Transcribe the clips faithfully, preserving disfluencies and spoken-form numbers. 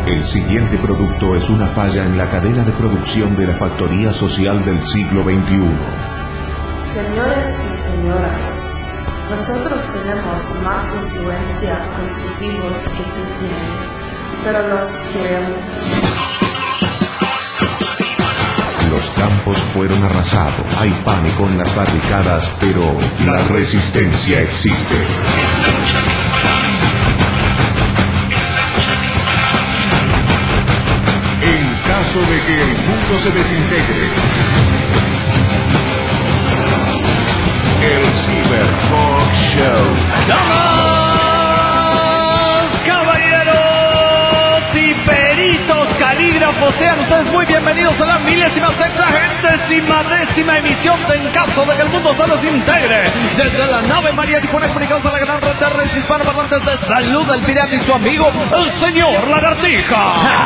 El siguiente producto es una falla en la cadena de producción de la factoría social del siglo veintiuno. Señores y señoras, nosotros tenemos más influencia con sus hijos que tú tienes, pero los queremos. Los campos fueron arrasados, hay pánico en las barricadas, pero la resistencia existe. En caso de que el mundo se desintegre, el Cyber Talk Show. ¡Damas, caballeros y peritos calígrafos! Sean ustedes muy bienvenidos a la milésima sexagentésima décima emisión de En Caso de que el Mundo se Desintegre. Desde la nave María Tijuana comunicados a la gran red de redes hispanoparlantes de Salud del Pirata y su amigo, el señor Lagartija.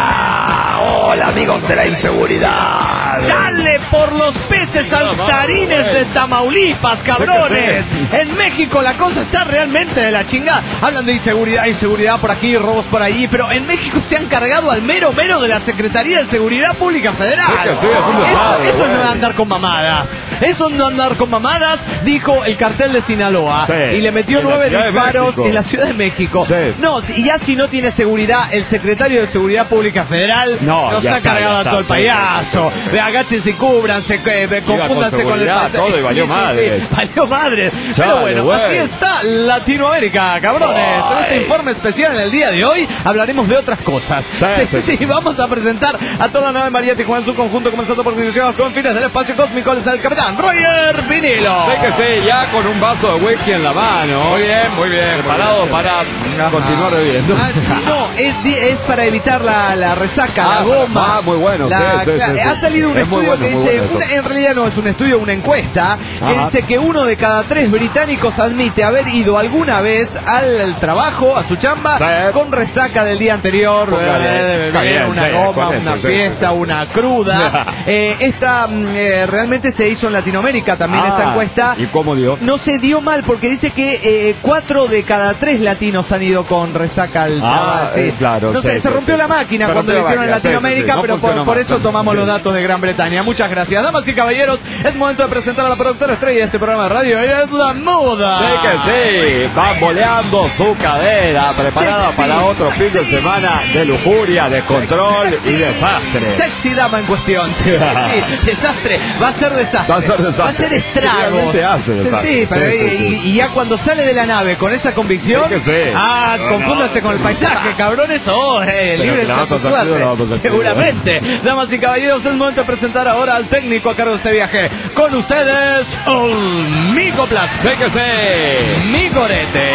Ah, hola amigos de la inseguridad. ¡Chale por los peces saltarines de Tamaulipas, cabrones! En México la cosa está realmente de la chingada. Hablan de inseguridad, inseguridad por aquí, robos por allí, pero en México se han cargado al mero mero de la Secretaría de Seguridad Pública Federal. Sí, sí, es un eso, eso no es andar con mamadas. Eso no andar con mamadas, dijo el cartel de Sinaloa. Sí. Y le metió En nueve la Ciudad de disparos México. en la Ciudad de México. Sí. No, y ya si no tiene seguridad, el secretario de Seguridad Pública Federal No, nos ya ha está, cargado ya a está, todo el sí, payaso. sí, sí, sí. Agáchense y cúbranse, eh, confúndanse con, el seguridad, pase. todo, y valió madres. Valió madres. Chale, Pero bueno, güey. así está Latinoamérica, cabrones. En este Ay. informe especial en el día de hoy hablaremos de otras cosas. Sí, Sí, sí, sí, vamos a presentar a toda la nave María Tijuana en su conjunto, comenzando por los confines del espacio cósmico. Les el capitán Roger Vinilo. Sé que sí, ya con un vaso de whisky en la mano. Muy bien, muy bien. Preparado para continuar bebiendo. Ah, sí, no, es, di- es para evitar la, la resaca, Ah, la goma. ah, muy bueno, la- sí, sí, cla- sí, Ha sí. salido un Es muy estudio bueno, que muy dice, bueno una- eso. en realidad no es un estudio, una encuesta, que Ajá. dice que uno de cada tres británicos admite haber ido alguna vez al, al trabajo, a su chamba, Sí. con resaca del día anterior, Póngale, eh, de beber, caliente, una sí, goma, con una esto, sí, fiesta, sí, sí. una cruda. Eh, esta mm, eh, realmente se hizo en Latinoamérica también Ah, esta encuesta. ¿y cómo dio? No se dio mal porque dice que eh, cuatro de cada tres latinos han ido con resaca al Ah, trabajo. Sí. eh, claro, No sé, sí, se sí, rompió sí. la máquina Se cuando lo rompió la hicieron en máquina, sí, sí, Latinoamérica, sí, no pero por, funcionó por más. eso tomamos los datos de Gran Bretaña. Muchas gracias. Damas y caballeros, es momento de presentar a la productora estrella de este programa de radio. Ella es la muda. Sí que sí, va boleando su cadera, preparada Sexy, para otro fin de sexy. semana de lujuria, descontrol Sexy. y desastre. Sexy dama en cuestión. Sí, sí, desastre. Va a ser desastre. Va a ser desastre. Va a ser estragos. Realmente hace desastre. Sí, pero Sí, sí, y, sí. y ya cuando sale de la nave con esa convicción. Sí que sí. Ah, No, confúndase no. con el paisaje, cabrones. Oh, eh, Pero libres que la a vamos su a sacar, la vamos a suerte. sacar. Seguramente. Damas y caballeros, es momento de presentar ahora al técnico a cargo de este viaje. Con ustedes, el Mico Plaza. Sí que sí. Mi Gorete.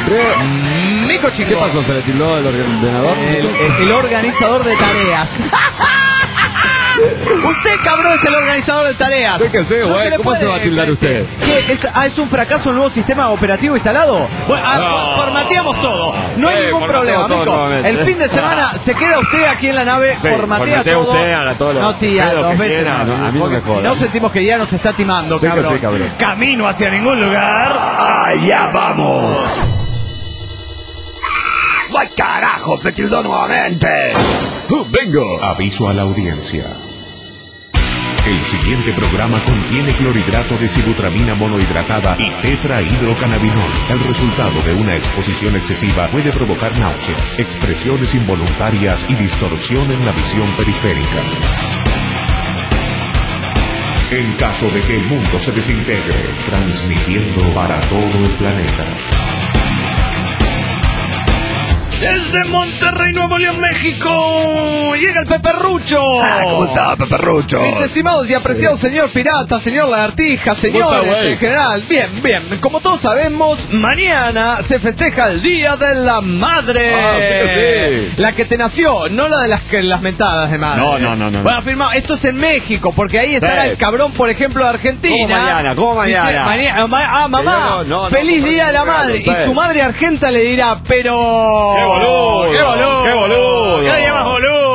Mico ¿Qué Chingón. pasó? ¿Se le tildó el ordenador? El, el- el organizador de tareas. Usted, cabrón, es el organizador de tareas. Sí que sí, No güey. le ¿Cómo puede se va a tildar decir. usted? ¿Qué? ¿Es, ah, ¿Es un fracaso el nuevo sistema operativo instalado? Bueno, ah, No. formateamos todo. No hay Sí, ningún problema, formateamos todo amigo. nuevamente. El fin de semana se queda usted aquí en la nave, Sí, formatea formatea todo. usted, haga todo lo- no, sí, a haga lo dos que veces. quiera, no, no, a mí no me porque joda. no sentimos que ya nos está timando, Sí que cabrón. sí, cabrón. Camino hacia ningún lugar. ¡Allá vamos! ¡Ay, carajo! ¡Se tildó nuevamente! Uh, ¡Vengo! Aviso a la audiencia. El siguiente programa contiene clorhidrato de sibutramina monohidratada y tetrahidrocannabinol. El resultado de una exposición excesiva puede provocar náuseas, expresiones involuntarias y distorsión en la visión periférica. En caso de que el mundo se desintegre, transmitiendo para todo el planeta. Desde Monterrey, Nuevo León, México, llega el Peperrucho. Ah, ¿cómo está, Peperrucho? Mis estimados y apreciados señor pirata, señor lagartija, señores está, güey? en general. Bien, bien. Como todos sabemos, mañana se festeja el Día de la Madre. Ah, sí que sí. La que te nació, no la de las, que, las mentadas de madre. No, no, no, no. Bueno, afirmado, esto es en México, porque ahí estará Sí. el cabrón, por ejemplo, de Argentina. ¿Cómo mañana? ¿Cómo mañana? Dice, mañana- ma- ah, mamá, No, no, no, feliz no, Día de la no, Madre. sí. Y su madre argenta le dirá, pero... ¡Qué boludo! ¡Qué boludo! ¡Qué boludo! ¿Qué le llamas boludo? Póngale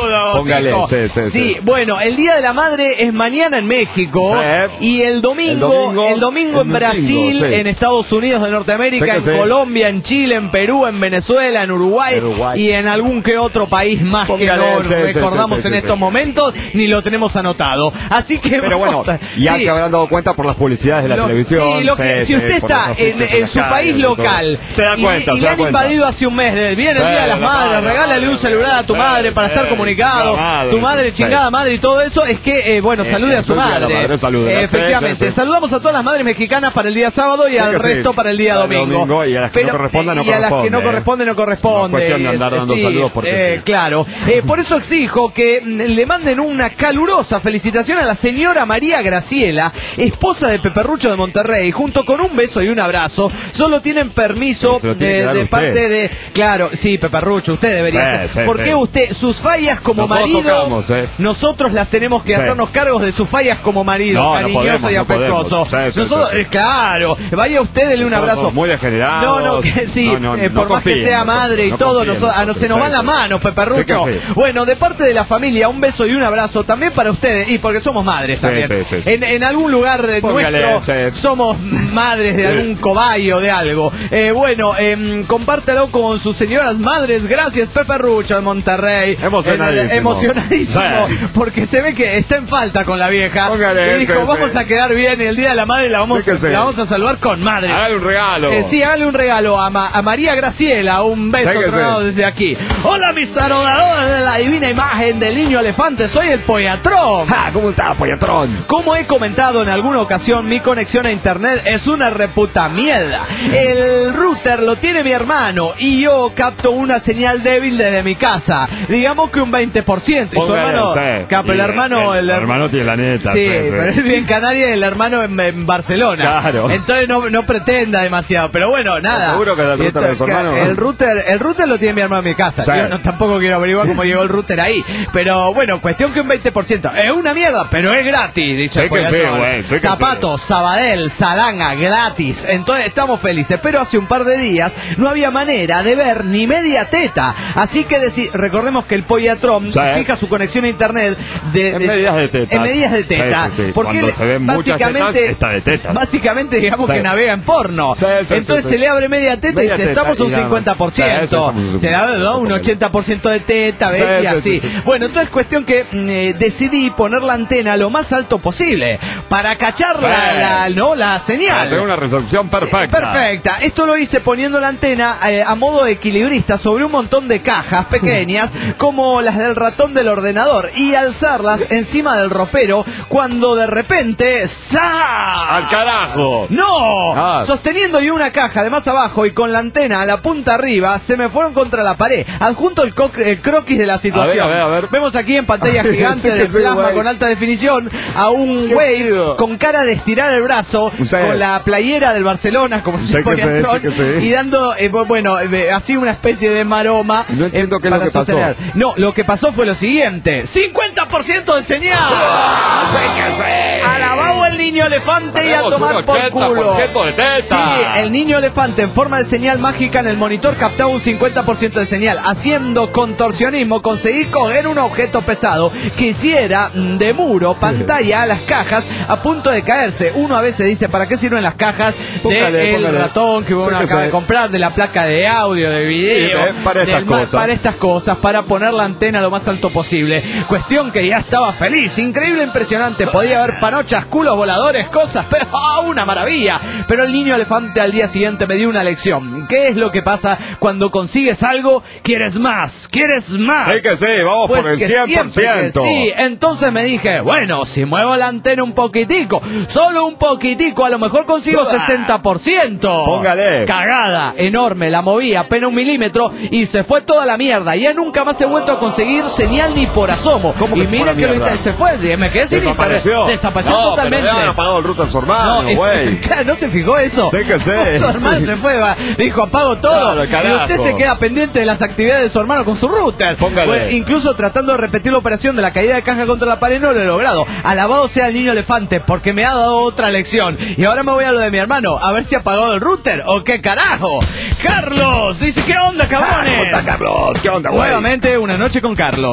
Póngale, hijo. sí, sí, sí, sí. bueno, el Día de la Madre es mañana en México. Sí. Y el domingo, el domingo, el domingo el en Brasil, domingo, sí. en Estados Unidos de Norteamérica, Sí que en sí. Colombia, en Chile, en Perú, en Venezuela, en Uruguay, Uruguay. y en algún que otro país más Póngale, que no sí, sí, recordamos sí, sí, en sí, estos sí. momentos, ni lo tenemos anotado. Así que Pero vamos bueno, a- ya sí. se habrán dado cuenta por las publicidades de la Lo- televisión. sí, lo que- sí, si sí, usted por está los en, afiches en la su calle, país y todo. local se da y- cuenta, y, se le da han cuenta. invadido hace un mes, de- viene el Sí, Día de las la Madres, madre, regálale la un celular a tu madre, madre para sí, estar comunicado, la madre, tu madre, sí. chingada madre y todo eso, es que, eh, bueno, Eh, salude a su el Día de la madre. Madre, salúdela, Eh, sí, efectivamente, sí, sí. saludamos a todas las madres mexicanas para el día sábado y Sí al que sí. resto para el día Al domingo. domingo, y a las que no corresponde, no y a las que corresponde, no eh. corresponde, no corresponde. No es cuestión de andar Eh, dando sí, saludos porque eh, sí. Claro. Eh, por eso exijo que mm, le manden una calurosa felicitación a la señora María Graciela, esposa de Peperrucho de Monterrey, junto con un beso y un abrazo. Solo tienen permiso Se lo tiene que de, dar de usted. parte de... Claro, sí, Peperrucho, usted debería Sí, ser. sí, ¿Por sí. qué usted, sus fallas como Nosotros marido, tocamos, eh. nosotros las tenemos que Sí. hacernos cargos de sus fallas como marido, No, no cariñoso podemos, y no afectuoso? podemos. Sí, sí, Nosotros, sí, sí. eh, claro, vaya usted, dele un Nosotros abrazo. somos muy degenerados. No, no, que sí, No, no, eh, no por más que confíen sea en nosotros, madre y no todo, confíen en nosotros, a, no, nosotros, se nos sí, van las sí. manos, Peperrucho. Sí que sí. Bueno, de parte de la familia, un beso y un abrazo también para ustedes, y porque somos madres Sí, también. sí, sí, sí. En, en algún lugar eh, Póngale, nuestro sí. somos madres de algún cobayo, de algo. Eh, bueno, eh, compártelo con sus señoras madres. Gracias, Peperrucho de Monterrey. Emocionadísimo. Eh, emocionadísimo, Sí. porque se ve que está en falta con la vieja. Póngale, y dijo, sí, vamos sí. a quedar bien, y el Día de la Madre la vamos, Sí que sí. la vamos a saludar con madre. Hágale un regalo. Eh, sí, hágale un regalo a, Ma- a María Graciela, un beso Sí que tronado sí. desde aquí. Hola, mis adoradores de la divina imagen del niño elefante, soy el Pollatrón. Ah, ¿cómo está, Pollatrón? Como he comentado en alguna ocasión, mi conexión a internet es una reputa mierda. El router lo tiene mi hermano y yo capto una señal débil desde mi casa. Digamos que un veinte por ciento. Y su Póngale, hermano, sí. Capo, el Y hermano... el hermano tiene la neta, Sí, sí, sí. pero él vive en Canarias y el hermano en, en Barcelona. Claro. Entonces no, no pretenda demasiado. Pero bueno, nada. ¿Seguro que es el Y router de su entonces, hermano? El router, el router lo tiene mi hermano en mi casa. Sí. Yo no, tampoco quiero averiguar cómo llegó el router ahí. Pero bueno, cuestión que un veinte por ciento. Es una mierda, pero es gratis, dice Sé el que sí, Pollatrón. güey, sé que Zapatos, Sabadell, Salanga, gratis. Entonces estamos felices. Pero hace un par de días no había manera de ver ni media teta. Así que deci- recordemos que el Pollatrón Sí. fija su conexión a internet de, En medidas de teta. En medidas de teta. Sí, sí, sí. Porque Cuando él se ven muchas básicamente, tetas, está de tetas. Básicamente digamos Sí. que navega en porno. Sí, sí, Entonces sí, se sí. le abre media teta Media y dice, teta, estamos y un nada más. cincuenta por Sí, sí, ciento. estamos un Se da ¿no? un ochenta por ciento de teta, ¿ves? Sí, Y sí, así. sí, sí. Bueno, entonces cuestión que mm, eh, decidí poner la antena lo más alto posible para cachar Sí. la, la- ¿no? la señal. Para tener una resolución perfecta. Perfecta. Esto lo hice poniendo la antena eh, a modo de equilibrista sobre un montón de cajas pequeñas como las del ratón del ordenador y alzarlas encima del ropero cuando de repente ¡sa! ¡Al carajo! ¡No! Ah. Sosteniendo yo una caja de más abajo y con la antena a la punta arriba, se me fueron contra la pared. Adjunto el, co- el croquis de la situación. A ver, a ver, a ver. Vemos aquí en pantalla gigante Sí que de sí, plasma güey. con alta definición a un Qué güey chido. con cara de estirar el brazo, Sí. con la playera del Barcelona, como si Sí que fuera sí, Tron, sí que sí. y dando, eh, bu- bueno, eh, así una especie de maroma. No entiendo eh, qué es lo para que pasó. sostener. No, lo que pasó fue lo siguiente: cincuenta por ciento de señal. ¡Sí que sí! Alabado el niño elefante y a Tenemos tomar un por ochenta culo. por ciento de teta. Sí, el niño elefante en forma de señal mágica en el monitor captaba un cincuenta por ciento de señal. Haciendo contorsionismo conseguí coger un objeto pesado que hiciera mm, de muro, pantalla a las cajas a punto de caerse. Uno a veces dice, ¿para qué sirven las cajas Póngale, del póngale. ratón que uno Sí que acaba sí. de comprar, de la placa de audio, de video? Sí, para estas del ma- cosas. Para estas cosas, para poner la antena lo más alto posible. Cuestión que ya estaba feliz, increíble, impresionante. Podía haber panochas, culos voladores, cosas, pero ¡oh, una maravilla! Pero el niño elefante al día siguiente me dio una lección. ¿Qué es lo que pasa cuando consigues algo? ¿Quieres más? ¿Quieres más? Sí que sí, vamos Pues por el que cien por siempre que ciento. sí, entonces me dije, bueno, si muevo la antena un poquitico, solo un poquitico, a lo mejor consigo sesenta por ciento. Póngale. Cagada, enorme, la moví apenas un milímetro y se fue toda la mierda. Ya nunca más he vuelto a conseguir señal ni por asomo. ¿Cómo que y se fue mira la que lo mierda? intent- se fue, me quedé sin Desapareció. internet. Desapareció No, totalmente. pero le han apagado el router a su hermano, eh, güey. claro, no se fijó eso. Sí que sí. Su hermano se fue, va, dijo apago todo. Claro, y carajo. usted se queda pendiente de las actividades de su hermano con su router. Póngale. Bueno, incluso tratando de repetir la operación de la caída de caja contra la pared no lo he logrado. Alabado sea el niño elefante porque me ha dado otra lección. Y ahora me voy a lo de mi hermano, a ver si ha apagado el router o qué carajo. Carlos dice, ¿qué onda, cabrones? ¿Cómo está, Carlos? ¿Qué onda, güey? Nuevamente una noche con Carlos.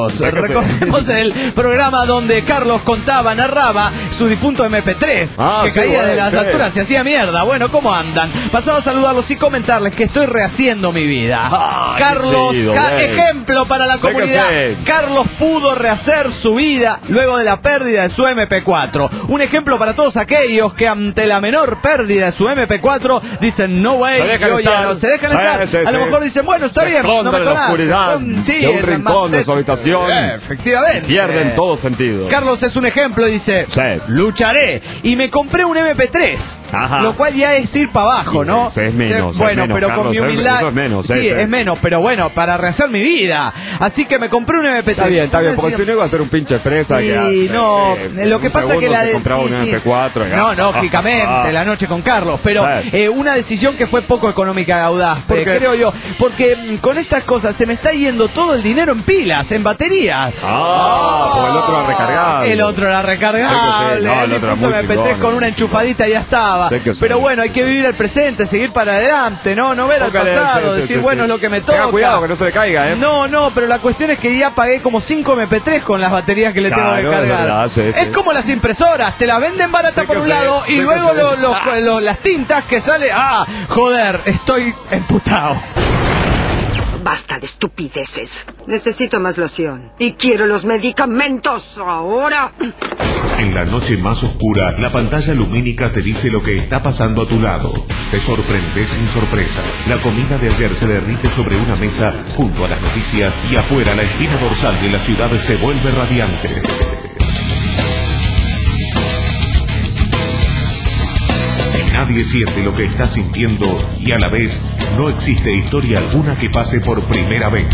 Carlos. Sé que Recordemos sí. el programa donde Carlos contaba, narraba su difunto eme pe tres, Ah, que sí, caía bueno, de las sí. alturas, se hacía mierda. Bueno, ¿cómo andan? Pasaba a saludarlos y comentarles que estoy rehaciendo mi vida. Ah, qué Carlos, chido, ca- güey. ejemplo para la Sé que comunidad. sí. Carlos pudo rehacer su vida luego de la pérdida de su eme pe cuatro. Un ejemplo para todos aquellos que ante la menor pérdida de su eme pe cuatro dicen no way, Se dejan yo ya estar. no, se dejan Sí, estar. sí, a lo sí. mejor dicen, bueno, está Se bien, no esconden me en la conoces. oscuridad Mm, sí, de un en la rincón de más- su habitación. Eh, efectivamente. Pierden todo sentido. Carlos es un ejemplo y dice, Sí. lucharé. Y me compré un eme pe tres. Ajá. Lo cual ya es ir para abajo, ¿no? Sí, es menos, es Bueno, menos, pero con Carlos, mi es- humildad. eso es menos, sí, sí, sí. es menos, pero bueno, para rehacer mi vida. Así que me compré un eme pe tres. Está bien, está bien, porque Decía- si no iba a ser un pinche fresa Sí, que hace, no, eh, lo que un pasa es que segundo la se de compraba sí, un sí. eme pe cuatro y- No, no, ah, lógicamente, ah. la noche con Carlos, pero Sí. eh, una decisión que fue poco económica y audaz, ¿Por eh, qué? creo yo, porque mm, con estas cosas se me está yendo todo el dinero en pilas, en baterías. Ah, porque el otro era recargable. El otro era recargable, Sé que sí, no, el el otro era difunto muy eme pe tres chingón, con una muy enchufadita ya estaba. Sé que sí. Pero bueno, hay que vivir el presente, seguir para adelante, no, no ver al Póngale, pasado, sí, sí, decir, sí, bueno, sí. es lo que me Tenga toca. cuidado que no se le caiga, ¿eh? No, no, pero la cuestión es que ya pagué como cinco eme pe tres con las baterías que le Claro, tengo que es cargar. verdad, sí, es sí. como las impresoras, te las venden barata Sé por que un sí, lado sé y que luego sí. los- los- Ah. los- las tintas que sale, ah, joder, estoy emputado. Basta de estupideces. Necesito más loción. Y quiero los medicamentos ahora. En la noche más oscura, la pantalla lumínica te dice lo que está pasando a tu lado. Te sorprendes sin sorpresa. La comida de ayer se derrite sobre una mesa junto a las noticias y afuera la espina dorsal de la ciudad se vuelve radiante. Nadie siente lo que está sintiendo y a la vez no existe historia alguna que pase por primera vez.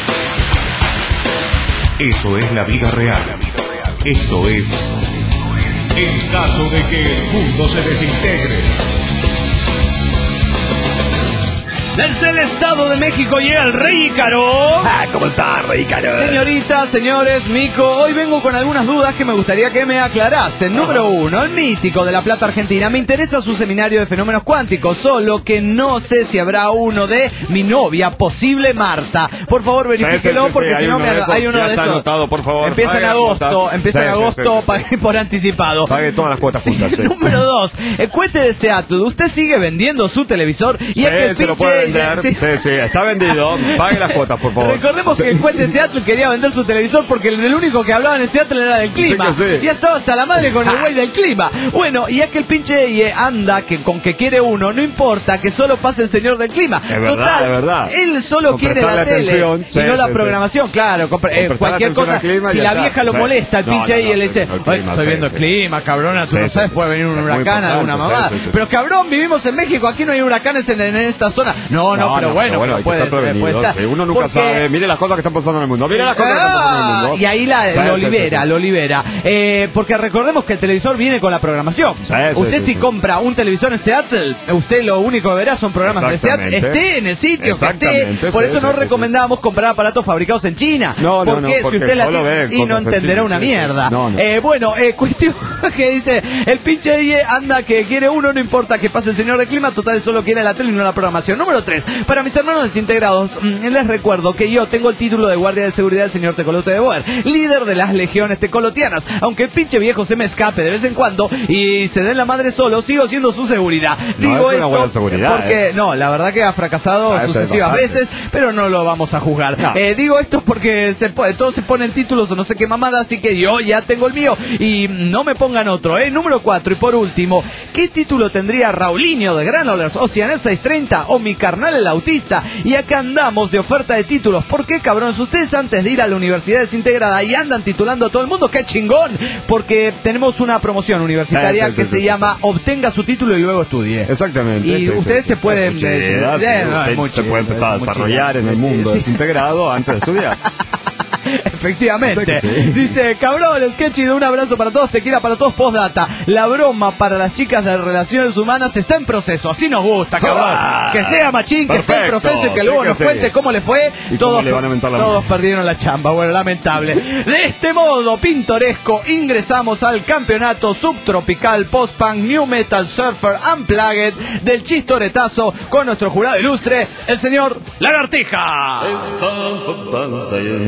Eso es la vida real. Esto es en caso de que el mundo se desintegre. Desde el Estado de México llega el Rey Ícaro. Ah, ¿cómo está, Rey Ícaro? Señoritas, señores, Mico, hoy vengo con algunas dudas que me gustaría que me aclarasen. Número uno, el mítico de La Plata, Argentina. Me interesa su seminario de fenómenos cuánticos, solo que no sé si habrá uno de mi novia, posible Marta. Por favor, verifíquelo, Sí, sí, sí, porque sí, si hay no uno me de esos. hay uno Ya de está esos. anotado, por favor. Empieza en Pague agosto, cuota. empieza Sí, en sí, agosto, sí, sí, pague sí. por anticipado. Pague todas las cuotas juntas, sí. Número dos, el cohete de Seattle. Usted sigue vendiendo su televisor y Sí, es que el se lo pinche- puede vender. sí. Sí, sí, está vendido. Pague las cuotas, por favor. Recordemos que el cohete de Seattle quería vender su televisor porque el, el único que hablaba en Seattle era del clima. Sí que sí. Ya estaba hasta la madre con el güey del clima. Bueno, y es que el pinche eh, anda que con que quiere uno, no importa que solo pase el señor del clima. Es verdad, Total, es verdad. Él solo Con quiere la prestarle tele atención, y sí, no la sí, programación, claro. Con, eh, prestarle cualquier atención cosa. al clima y Si ya la está. vieja lo Sí. molesta, el No, pinche no, y no, él le dice, el "Ay, clima, estoy sí, viendo sí. el clima, cabrona, tú Sí, no sí. sabes, puede venir un Es muy huracán, importante, alguna sí, mamada. sí, sí. Pero cabrón, vivimos en México, aquí no hay huracanes en, en esta zona. No, no, No, pero no, bueno, pero bueno, pero hay que puede, estar prevenido, puede estar. sí, uno nunca Porque- sabe. Mire las cosas que están pasando en el mundo. Mire las cosas que están pasando en el mundo. Ah, y ahí la, Sí, lo sí, sí, libera, sí. lo libera. Eh, porque recordemos que el televisor viene con la programación. Sí, sí, usted sí, si sí. compra un televisor en Seattle, usted lo único que verá son programas de Seattle. Exactamente. Esté en el sitio que Exactamente, esté. Por sí, eso sí, no sí, recomendamos comprar aparatos fabricados en China. No, no, porque no, si porque usted la solo tiene- ve y no cosas en entenderá China, una sí, sí. mierda. No, no. Eh, bueno, eh, cuestión que dice, el pinche I E anda que quiere uno, no importa que pase el señor de clima, total solo quiere la tele y no la programación. Número tres, para mis hermanos desintegrados, mm, les recuerdo que yo tengo el título de guardia de seguridad del señor Tecolote de Boer, líder de las legiones tecolotianas. Aunque el pinche viejo se me escape de vez en cuando y se den la madre solo, sigo siendo su seguridad. No, Digo es una esto buena seguridad, porque, eh. no, la verdad que ha fracasado Ah, eso es sucesivas bastante. veces, pero no lo vamos a juzgar. No. Eh, digo esto porque se puede, todos se ponen títulos o no sé qué mamada, así que yo ya tengo el mío y no me pongan otro, ¿eh? Número cuatro, y por último, ¿qué título tendría Raulinho de Granollers, Oceanel seiscientos treinta o mi carnal el autista? Y acá andamos de oferta de títulos. ¿Por qué, cabrones? Ustedes antes de ir a la universidad desintegrada y andan titulando a todo el mundo, ¡qué chingón! Porque tenemos una promoción universitaria Sí, sí, que sí, se sí, llama Obtenga su título y luego estudie. Exactamente. Y sí, ustedes sí, se sí. pueden... Es muy chida, eh, sí, eh, no, usted es muy se chido, puede empezar a es muy desarrollar chido. en el Sí, mundo sí. desintegrado antes de estudiar. Efectivamente. Sé que sí. Dice, cabrones, qué chido, un abrazo para todos, te quiera para todos, postdata. La broma para las chicas de relaciones humanas está en proceso, así nos gusta, cabrón. Ah, que sea machín, que esté en perfecto, proceso y que sí luego que nos sí. cuente cómo le fue. Y Todos, cómo le van a mentar la todos mano. perdieron la chamba, bueno, lamentable. De este modo pintoresco ingresamos al campeonato subtropical post-punk New Metal Surfer Unplugged del Chistoretazo con nuestro jurado ilustre, el señor Lagartija.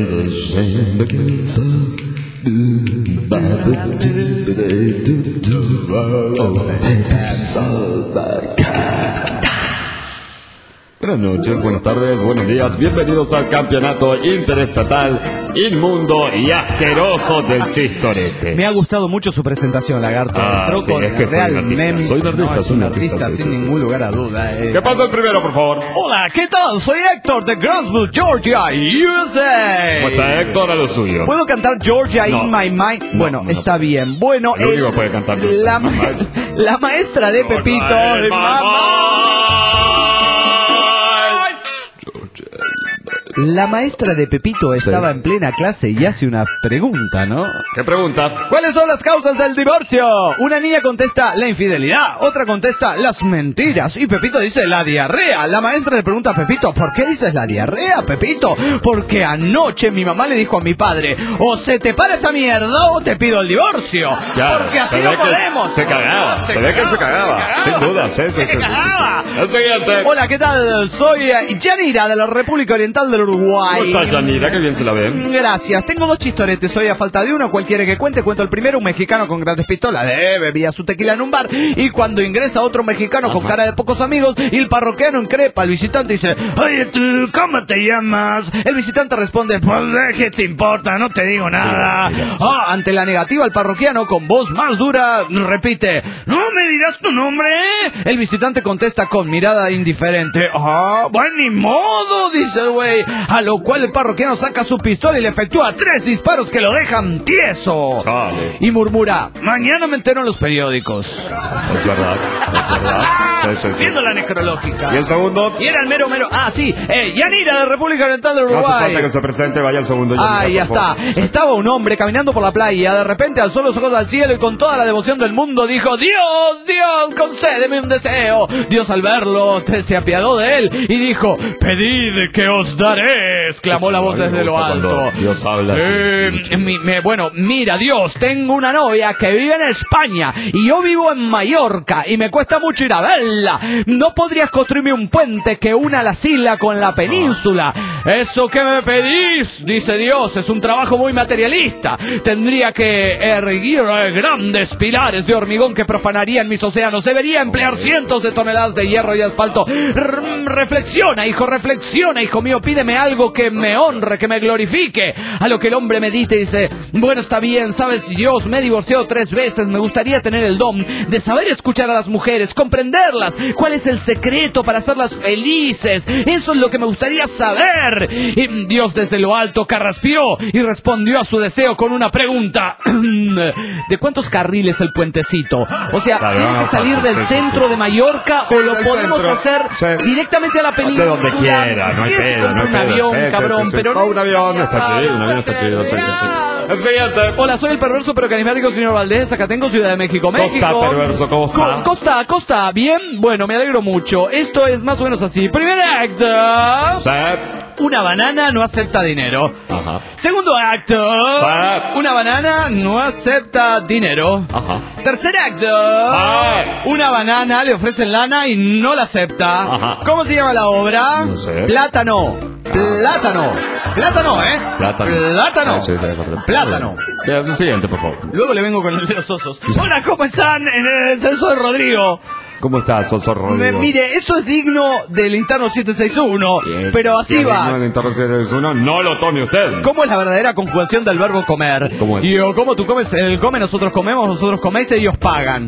Buenas noches, buenas tardes, buenos días, bienvenidos al campeonato interestatal inmundo y asqueroso del chistorete. Me ha gustado mucho su presentación, Lagarto. Ah, Entró sí, con es que soy un realmente... artista, soy un artista, no, es soy un un artista, artista, sí, sin sí, ningún lugar a duda. Eh. ¿Qué pasa el primero, por favor? Hola, ¿qué tal? Soy Héctor de Grantsville, Georgia, U S A. ¿Cómo está Héctor? A lo suyo. ¿Puedo cantar Georgia No. in my mind? No, Bueno, no, está no. bien. Bueno, Lo único que puede cantar la, ma- la maestra de Pepito... de La maestra de Pepito estaba en plena clase y hace una pregunta, ¿no? ¿Qué pregunta? ¿Cuáles son las causas del divorcio? Una niña contesta la infidelidad, otra contesta las mentiras y Pepito dice la diarrea. La maestra le pregunta a Pepito, ¿por qué dices la diarrea, Pepito? Porque anoche mi mamá le dijo a mi padre, o se te para esa mierda o te pido el divorcio. Claro, Porque así se no ve que podemos. se cagaba, se ve que se cagaba, sin duda, sí, sí, sí, sí, sí. cagaba. El siguiente. Hola, ¿qué tal? Soy eh, Yanira de la República Oriental del ¿Cómo Uruguay. estás, Yanira? Qué bien se la ve. Gracias, tengo dos chistoretes hoy a falta de uno, cualquiera que cuente. Cuento el primero, un mexicano con grandes pistolas, eh, bebía su tequila en un bar y cuando ingresa otro mexicano con cara de pocos amigos y el parroquiano increpa al visitante y dice, oye tú, ¿cómo te llamas? El visitante responde, pues ¿qué te importa? No te digo nada. Sí, mira. Ah, ante la negativa el parroquiano con voz más dura repite, ¿no me dirás tu nombre? El visitante contesta con mirada indiferente, ah, bueno, ni modo, dice el güey, a lo cual el parroquiano saca su pistola y le efectúa tres disparos que lo dejan tieso. Chale. Y murmura, mañana me entero en los periódicos. Es verdad, es verdad. Sí, sí, sí. Viendo la necrológica. ¿Y el segundo? Y era el mero mero, ah sí, eh, Yanira de República Oriental del No hace Uruguay. falta que se presente, vaya al segundo. Ah, Yanira, ya por está. favor. Estaba un hombre caminando por la playa. De repente alzó los ojos al cielo y con toda la devoción del mundo dijo, Dios, Dios, concédeme un deseo. Dios al verlo te- se apiadó de él y dijo, pedid que os daré, exclamó la voz Ay, me desde lo gusta cuando alto. Dios habla así. Sí, mi- me- bueno, mira Dios, tengo una novia que vive en España y yo vivo en Mallorca y me cuesta mucho ir a verla. ¿No podrías construirme un puente que una la isla con la península? Eso que me pedís, dice Dios, es un trabajo muy materialista. Tendría que erguir grandes pilares de hormigón que profanarían mis océanos. Debería emplear cientos de toneladas de hierro y asfalto. R- reflexiona, hijo, reflexiona, hijo mío, pídeme algo que me honre, que me glorifique. A lo que el hombre medita y dice, bueno, está bien, sabes, Dios, me he divorciado tres veces, me gustaría tener el don de saber escuchar a las mujeres, comprenderlas, cuál es el secreto para hacerlas felices. Eso es lo que me gustaría saber. Y Dios desde lo alto carraspeó y respondió a su deseo con una pregunta. ¿De cuántos carriles el puentecito? O sea, Claro, ¿tiene que salir sí, del sí, centro sí. de Mallorca Sí, o lo del podemos centro. hacer Sí. directamente a la península? De donde quiera, no hay Si es pedo, no hay un pedo. avión, Sí, sí, cabrón, sí, sí. pero Oh, un avión ya está aquí, sabes, un avión está aquí, no sé qué, sí. El siguiente. Hola, soy el perverso pero carismático señor Valdés, Zacatenco, Ciudad de México, ¿Cómo México. está, perverso? ¿Cómo está? Co- Costa, Costa, ¿bien? Bueno, me alegro mucho. Esto es más o menos así. Primer acto. Sí. Una banana no acepta dinero. Ajá. Segundo acto. Sí. Una banana no acepta dinero. Ajá. Tercer acto. Sí. Una banana le ofrecen lana y no la acepta. Ajá. ¿Cómo se llama la obra? No sé. Plátano. Plátano. Plátano, ¿eh? Plátano. Plátano. Sí, sí, sí, sí. Plátano. Sí, el siguiente, por favor. Luego le vengo con el de los osos. Hola, ¿cómo están? En el censo de Rodrigo. ¿Cómo estás, Soso Me- Rodrigo? mire, eso es digno del interno siete seis uno. Bien. Pero así Si va. alguno de interrogaciones uno, no lo tome usted. ¿Cómo es la verdadera conjugación del verbo comer? ¿Cómo es? Y yo, ¿cómo tú comes? Él come, nosotros comemos, nosotros coméis, ellos pagan.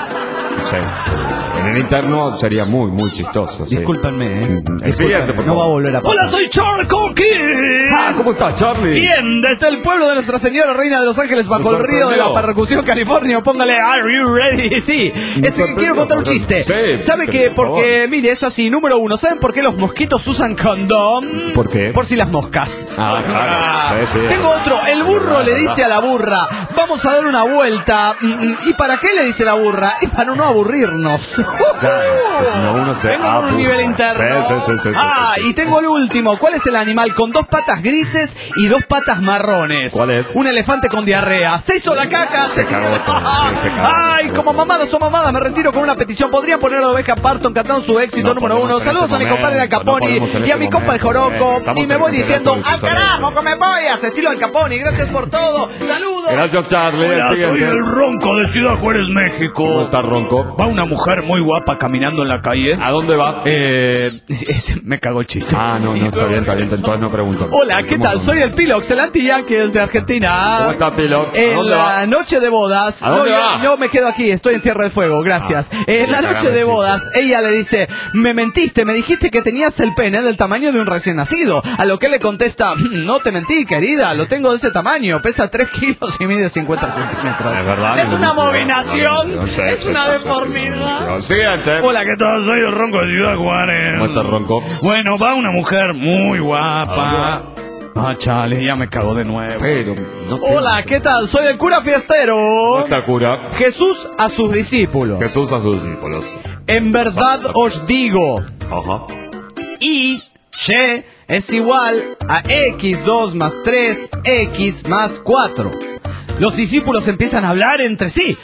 Sí. En el interno sería muy, muy chistoso. Sí. Discúlpenme, ¿eh? El siguiente, por No va a favor. volver a pasar. Hola, soy Charles Cookie. Ah, ¿cómo estás, Charlie? Bien, desde el pueblo de Nuestra Señora Reina de Los Ángeles bajo Me el río de la sorprendió. percusión California, póngale Are you ready? Sí, Me es que quiero sorprendió, contar un perdón. chiste. Sí, ¿Sabe pero qué? por Porque, mire, es así. Número uno, ¿saben por qué los mosquitos usan condón? ¿Por qué? Por si las moscas. Ah, claro. Sí, sí. Tengo otro. El burro le dice a la burra, vamos a dar una vuelta. Mm, mm, ¿Y para qué le dice la burra? Y para no aburrirnos. Claro, que si no uno se Vengo con un aburre. nivel interno. Sí, sí, sí, sí, sí, ah, sí, sí. y tengo el último. ¿Cuál es el animal con dos patas grises grises y dos patas marrones. ¿Cuál es? Un elefante con diarrea. Se hizo la caca. Se cagó todo, sí, se cagó. Ay, como mamadas o mamadas, me retiro con una petición. ¿Podrían poner a la oveja Parton cantando su éxito No número uno? podemos en Saludos este a mi compadre Al momento, no Caponi podemos en y a este mi compa el momento, Joroco. estamos Y me en voy el diciendo, campeonato ¡al del carajo, que me voy! A estilo Al Caponi. Gracias por todo. Saludos. Gracias, Charlie. Hola, El soy siguiente. el Ronco de Ciudad Juárez, ¿Cómo México. está, Ronco? Va una mujer muy guapa caminando en la calle. ¿A dónde va? Eh, ese- me cagó el chiste. Ah, no, no, está bien, está bien. Entonces no pregunto. Hola, ¿qué tal? Soy el Pilox, el anti-yankee de Argentina. ¿Cómo está, Pilo? ¿A En dónde la va? noche de bodas, ¿A dónde no, va? yo, yo me quedo aquí, estoy en Tierra del Fuego, gracias. Ah, en la sí, noche cagame de el bodas, ella le dice, me mentiste, me dijiste que tenías el pene del tamaño de un recién nacido. A lo que le contesta, "Mm, no te mentí, querida, lo tengo de ese tamaño, pesa tres kilos y mide cincuenta centímetros. Es verdad. Es una no, abominación, no, no sé, es una no sé, deformidad. no, Siguiente. Hola, ¿qué tal? Soy el Ronco de Ciudad Juárez. ¿Cómo está, Ronco? Bueno, va una mujer muy guapa. ¿A Ah, chale, ya me cagó de nuevo. Pero, no te- Hola, ¿qué tal? Soy el cura ¿Cómo fiestero. está, cura? Jesús a sus discípulos. Jesús a sus discípulos. En verdad os digo, Ajá. y y es igual a x dos más tres x más cuatro. Los discípulos empiezan a hablar entre sí.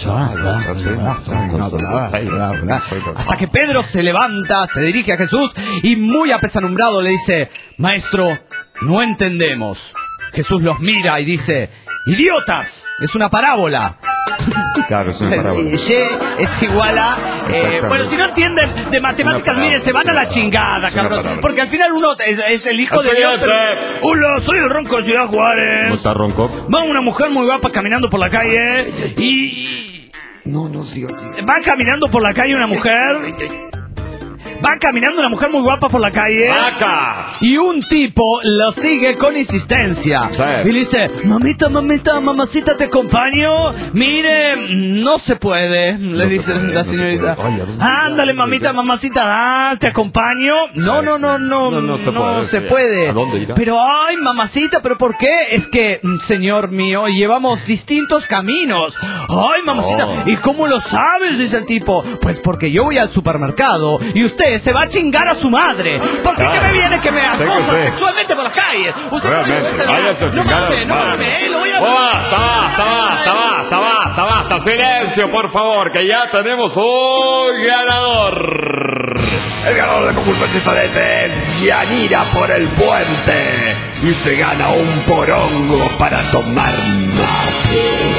Hasta que Pedro se levanta, se dirige a Jesús y muy apesadumbrado le dice, Maestro, no entendemos. Jesús los mira y dice, idiotas, es una parábola. Claro, es una parábola. Y es igual a... eh, Exactamente. bueno, si no entienden de matemáticas, Una miren, se van a la chingada, Es una cabrón. parábola. Porque al final uno es, es el hijo Al de Dios. siguiente. pero- Hola, soy el Ronco de Ciudad ¿Cómo Juárez. está, Ronco? Va una mujer muy guapa caminando por la calle y... No, no, sigo, Va caminando por la calle una mujer. Va caminando una mujer muy guapa por la calle. ¡Vaca! Y un tipo lo sigue con insistencia. Sí. Y le dice, mamita, mamita, mamacita, te acompaño. Mire, no se puede, le No se dice puede, la no se señorita. puede. Ay, ¿a dónde? Ándale, mamita, mamacita, ah, te acompaño. No, no, no, no, No, no se puede, se sí. puede. ¿A dónde irá? Pero, ay, mamacita, ¿pero por qué? Es que, mm, señor mío, llevamos distintos caminos. Ay, mamacita, Oh. ¿y cómo lo sabes? Dice el tipo. Pues porque yo voy al supermercado y usted se va a chingar a su madre. ¿Por qué Claro. que me viene que me Sí que acosa sí. sexualmente por la calle? Usted Realmente, sabe que váyase a no chingar a mames, su no madre. mames, eh, lo voy a... Basta, basta, basta, basta, basta, basta. Silencio, por favor, que ya tenemos un ganador. El ganador del concurso de chistorete es Yanira por el puente. Y se gana un porongo para tomar mate.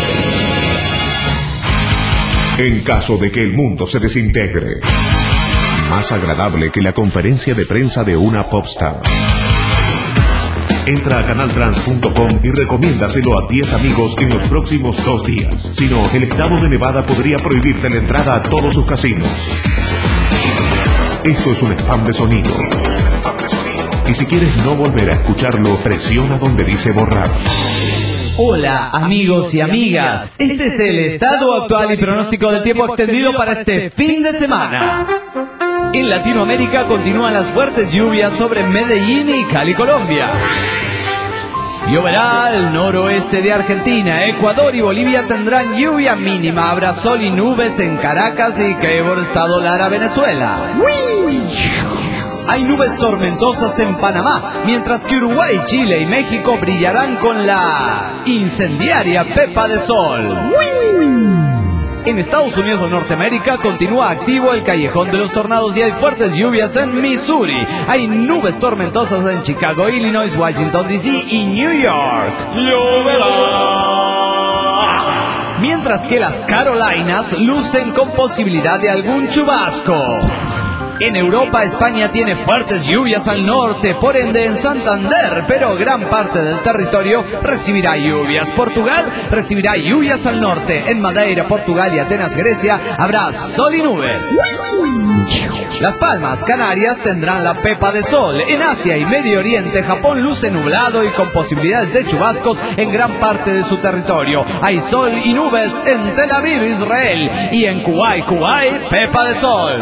En caso de que el mundo se desintegre, más agradable que la conferencia de prensa de una popstar. Entra a canal trans punto com y recomiéndaselo a diez amigos en los próximos dos días. Si no, el estado de Nevada podría prohibirte la entrada a todos sus casinos. Esto es un spam de sonido. Y si quieres no volver a escucharlo, presiona donde dice borrar. Hola amigos y amigas, este es el estado actual y pronóstico del tiempo extendido para este fin de semana. En Latinoamérica continúan las fuertes lluvias sobre Medellín y Cali, Colombia. Lloverá al noroeste de Argentina, Ecuador y Bolivia tendrán lluvia mínima, habrá sol y nubes en Caracas y Cabo Estado Lara, Venezuela. Hay nubes tormentosas en Panamá, mientras que Uruguay, Chile y México brillarán con la incendiaria pepa de sol. En Estados Unidos de Norteamérica continúa activo el callejón de los tornados y hay fuertes lluvias en Missouri. Hay nubes tormentosas en Chicago, Illinois, Washington D C y New York. Mientras que las Carolinas lucen con posibilidad de algún chubasco. En Europa, España tiene fuertes lluvias al norte, por ende en Santander, pero gran parte del territorio recibirá lluvias. Portugal recibirá lluvias al norte. En Madeira, Portugal y Atenas, Grecia, habrá sol y nubes. Las Palmas, Canarias tendrán la pepa de sol. En Asia y Medio Oriente, Japón luce nublado y con posibilidades de chubascos en gran parte de su territorio. Hay sol y nubes en Tel Aviv, Israel. Y en Kuwait, Kuwait, pepa de sol.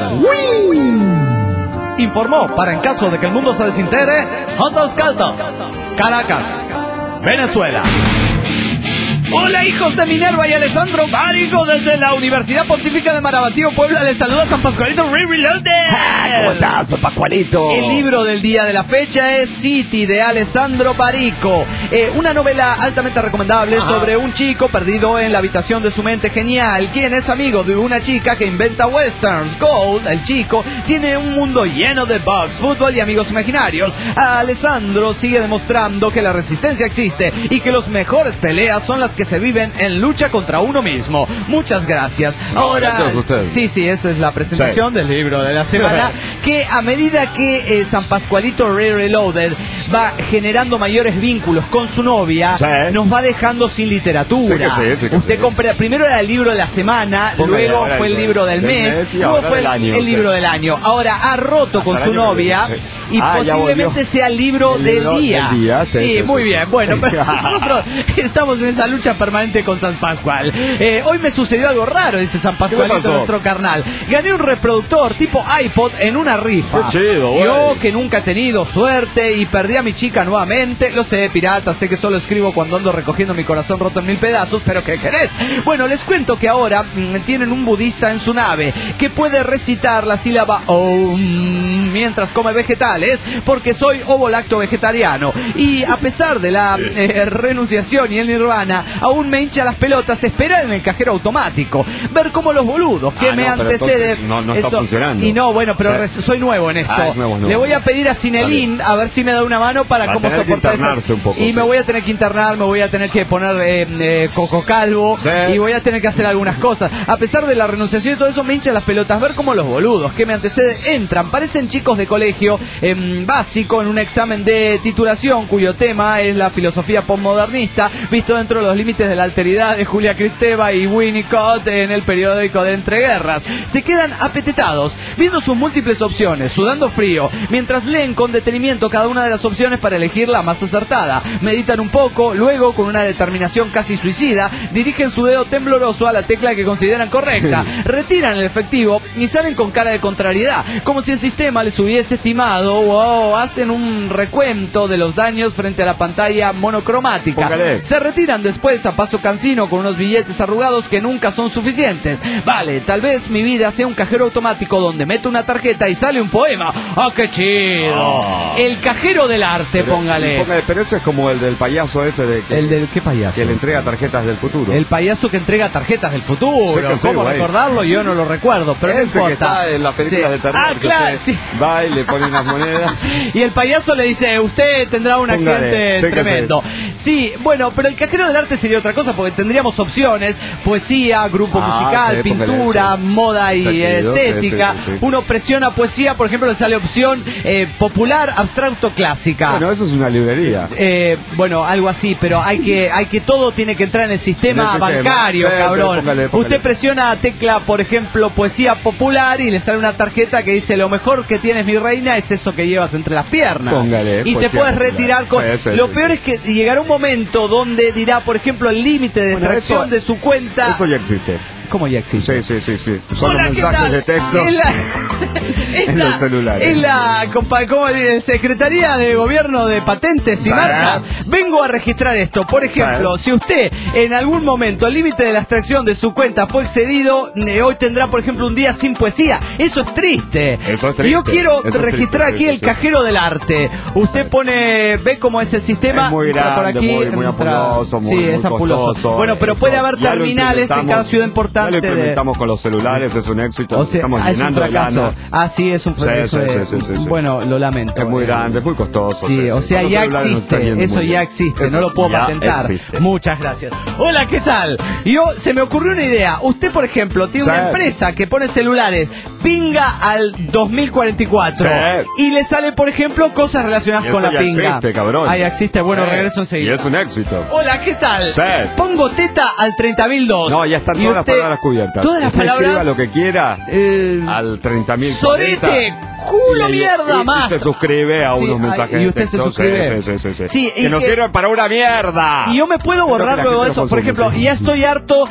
Informó, para en caso de que el mundo se desintegre, Hot Dog Caldo, Caracas, Venezuela. Hola, hijos de Minerva y Alessandro Barico desde la Universidad Pontífica de Marabatío, Puebla. Les saluda San Pascualito Reloaded. Ah, ¿cómo estás, San Pascualito? El libro del día de la fecha es City, de Alessandro Barico. Eh, una novela altamente recomendable. Ajá. Sobre un chico perdido en la habitación de su mente genial, quien es amigo de una chica que inventa westerns. Gold, el chico, tiene un mundo lleno de bugs, fútbol y amigos imaginarios. Alessandro sigue demostrando que la resistencia existe y que las mejores peleas son las que se viven en lucha contra uno mismo. Muchas gracias. No, Ahora, gracias a ustedes. sí, sí, eso es la presentación, sí, del libro de la semana. Que a medida que eh, San Pascualito Reloaded va generando mayores vínculos con su novia, sí, nos va dejando sin literatura. Sí que sí, sí que Usted sí. compra, primero era el libro de la semana, Póngale, luego fue el libro del, del mes, mes luego fue el, año, el libro sí. del año. Ahora ha roto con su novia sí. y ah, posiblemente sea el libro, el libro del día. Del día sí, sí, sí, muy sí, bien. Sí. Bueno, pero nosotros estamos en esa lucha permanente con San Pascual. Eh, hoy me sucedió algo raro, dice San Pascualito, nuestro carnal. Gané un reproductor tipo iPod en una rifa. Qué chido, güey. Yo, que nunca he tenido suerte y perdí a mi chica nuevamente. Lo sé, pirata, sé que solo escribo cuando ando recogiendo mi corazón roto en mil pedazos, pero ¿qué querés? Bueno, les cuento que ahora mmm, tienen un budista en su nave que puede recitar la sílaba Om mientras come vegetales, porque soy ovolacto vegetariano. Y a pesar de la eh, renunciación y el nirvana, aún me hincha las pelotas esperar en el cajero automático, ver cómo los boludos que ah, me no, anteceden no, no está eso, funcionando. Y no, bueno, pero sí. soy nuevo en esto. Ah, nuevo, nuevo. Le voy a pedir a Cinelín a ver si me da una mano para Va cómo soportar esas. Un poco, y sí. me voy a tener que internar, me voy a tener que poner eh, eh, coco calvo, sí. y voy a tener que hacer algunas cosas. A pesar de la renunciación y todo eso, me hinchan las pelotas ver cómo los boludos que me anteceden entran, parecen chicos de colegio eh, básico en un examen de titulación cuyo tema es la filosofía postmodernista visto dentro de los límites de la alteridad de Julia Kristeva y Winnicott en el periódico de entreguerras. Se quedan apetetados viendo sus múltiples opciones, sudando frío, mientras leen con detenimiento cada una de las opciones para elegir la más acertada. Meditan un poco, luego con una determinación casi suicida dirigen su dedo tembloroso a la tecla que consideran correcta, retiran el efectivo y salen con cara de contrariedad, como si el sistema les hubiese estimado, o hacen un recuento de los daños frente a la pantalla monocromática. Póngale. Se retiran después a paso cansino con unos billetes arrugados que nunca son suficientes. Vale, tal vez mi vida sea un cajero automático donde meto una tarjeta y sale un poema. ¡Ah, qué chido! Oh. El cajero del arte, pero, póngale. póngale. Pero ese es como el del payaso ese de que, ¿El del qué payaso? Que le entrega tarjetas del futuro. El payaso que entrega tarjetas del futuro. Sí, ¿Cómo sí, recordarlo? Yo no lo recuerdo, pero ese no importa. Que está en las películas sí. de terror. Ah, claro, sí. Va y le pone unas monedas. Y el payaso le dice, usted tendrá un póngale. accidente sí tremendo. Sí, bueno, pero el cajero del arte sería otra cosa, porque tendríamos opciones: poesía, grupo ah, musical, sí, pintura, moda y chido, estética. Sí, sí, sí, sí. Uno presiona poesía, por ejemplo, le sale opción eh, popular, abstracto, clásica. Bueno, eso es una librería. Eh, bueno, algo así, pero hay que, hay que todo tiene que entrar en el sistema en bancario, sí, cabrón. Sí, póngale, póngale. Usted presiona tecla, por ejemplo, poesía popular y le sale una tarjeta que dice: lo mejor que tienes, mi reina, es eso que llevas entre las piernas. Póngale, y te puedes popular. retirar con... Sí, sí, lo sí, peor sí. es que llegará un momento donde dirá, por ejemplo, el límite de bueno, extracción eso, de su cuenta. Eso ya existe. ¿Cómo ya existe? Sí, sí, sí, sí. Son Hola, los mensajes de texto en, la, en, en la, los celulares. En la compa, ¿cómo, Secretaría de Gobierno de Patentes y Marcas. Vengo a registrar esto. Por ejemplo, ¿sabes? Si usted en algún momento el límite de la extracción de su cuenta fue excedido, eh, hoy tendrá, por ejemplo, un día sin poesía. Eso es triste. Eso es triste. Yo quiero Eso registrar triste, aquí sí, el sí. cajero del arte. Usted pone, ve cómo es el sistema. Es muy grande, por aquí, muy, muy apuloso, muy, sí, es apuloso. Bueno, pero puede haber terminales en cada ciudad importante. Ya lo implementamos de... con los celulares, es un éxito. O sea, estamos llenando de lana. Ah, sí, es un fracaso. Sí, sí, sí, sí, sí. Bueno, lo lamento. Es muy grande, es muy costoso. Sí, sí o sea, ya existe. Eso ya existe, eso no lo puedo patentar. Existe. Muchas gracias. Hola, ¿qué tal? Yo, se me ocurrió una idea. Usted, por ejemplo, tiene sí. una empresa que pone celulares, pinga al dos mil cuarenta y cuatro. Sí. Y le sale, por ejemplo, cosas relacionadas con la ya pinga. Existe, cabrón. Ah, ya existe. Bueno, sí. regreso enseguida. Y es un éxito. Hola, ¿qué tal? Sí. Pongo teta al treinta mil dos. No, ya están todas usted... las palabras cubiertas. Todas las usted palabras. Escriba lo que quiera eh... al treinta mil. Sorete, culo, y, mierda, y, más. Y se suscribe a sí, unos mensajes. Y usted se suscribe. Sí, sí, sí, sí. sí que nos que... sirven para una mierda. Y yo me puedo borrar luego de eso. Por ejemplo, ya estoy harto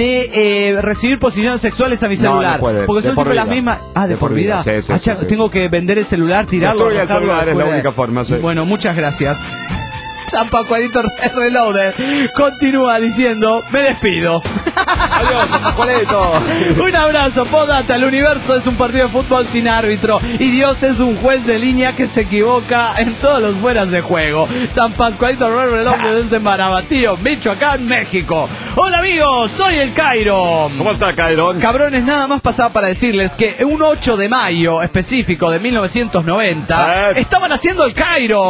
de eh, recibir posiciones sexuales a mi celular. No, no puede. Porque son siempre las mismas. Ah, de, de por vida. vida. Sí, sí, Acha, sí, sí, tengo sí. que vender el celular, tirarlo. El celular es la única forma. Sí. Bueno, muchas gracias. San Pascualito Reloaded continúa diciendo, me despido. Adiós, San Pascualito. Un abrazo, Podata. El universo es un partido de fútbol sin árbitro y Dios es un juez de línea que se equivoca en todos los fueras de juego. San Pascualito Reloaded desde Marabatío, Michoacán, México. Hola amigos, soy el Cairo. ¿Cómo está, Cairo? Cabrones, nada más pasaba para decirles que un ocho de mayo específico de mil novecientos noventa ¿Sí? estaban haciendo el Cairo.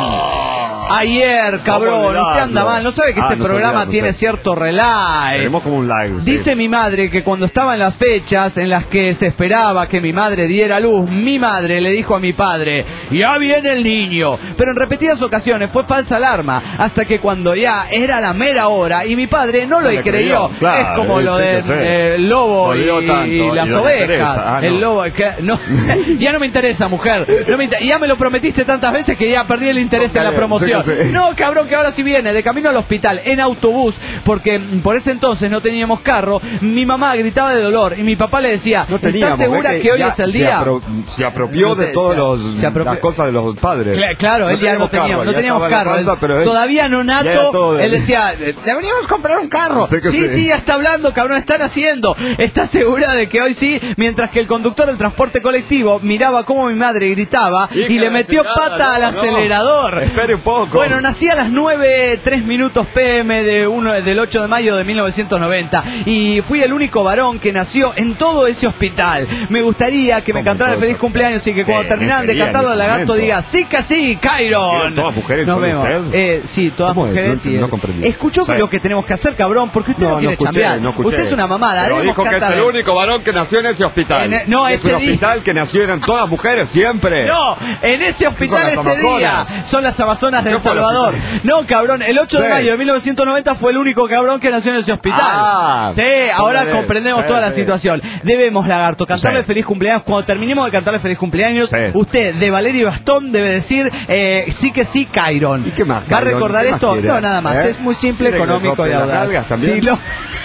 Oh. Ayer, cabrón, usted anda mal, no sabe que ah, este no programa sabía, no tiene sé. cierto relay. Tenemos como un live. Dice sí. mi madre que cuando estaba en las fechas en las que se esperaba que mi madre diera luz, mi madre le dijo a mi padre, ya viene el niño. Pero en repetidas ocasiones fue falsa alarma, hasta que cuando ya era la mera hora y mi padre no lo no creyó. Claro, es como lo del de, eh, lobo y, y las y ovejas. Ah, no. El lobo, que, no, ya no me interesa, mujer. No me inter- ya me lo prometiste tantas veces que ya perdí el interés en la promoción. Sí, sí. No, cabrón, que ahora sí viene, de camino al hospital, en autobús, porque por ese entonces no teníamos carro. Mi mamá gritaba de dolor y mi papá le decía, no ¿estás segura que, que hoy es el día? Se, apro- se apropió no te, de todas las cosas de los padres. Cla- claro, no él ya no teníamos carro, no teníamos carro. Casa, pero él, todavía no nato, él decía, deberíamos comprar un carro. Sí, sí, sí, ya está hablando, cabrón, están haciendo. ¿Estás segura de que hoy sí? Mientras que el conductor del transporte colectivo miraba cómo mi madre gritaba y, y le metió pata no, al acelerador. No, espere un poco. Bueno, nací a las nueve, tres minutos pm de uno, del ocho de mayo de mil novecientos noventa y fui el único varón que nació en todo ese hospital. Me gustaría que me cantaran el feliz cumpleaños y que cuando terminaran de cantarlo el lagarto diga, sí que sí, Cairon. ¿Todas mujeres Nos son vemos. Eh, sí, todas mujeres. Sí, no, no comprendí. Escuchó sí. lo que tenemos que hacer, cabrón, porque usted no, no quiere no escuché, no usted es una mamada. Pero dijo que es el único varón que nació en ese hospital. En, no, es ese un día. hospital que nacieron todas mujeres siempre. No, en ese hospital ese día son las Amazonas del Salvador. No, cabrón, el ocho sí. de mayo de mil novecientos noventa fue el único cabrón que nació en ese hospital. Ah, sí, ahora joder, comprendemos sí, toda la sí. situación. Debemos, lagarto, cantarle sí. feliz cumpleaños. Cuando terminemos de cantarle feliz cumpleaños, sí. usted de Valerio Bastón debe decir eh, sí que sí, Cairon. ¿Y qué más? ¿Va a recordar esto? No, nada más. ¿Eh? Es muy simple, económico y audaz. Sí, lo...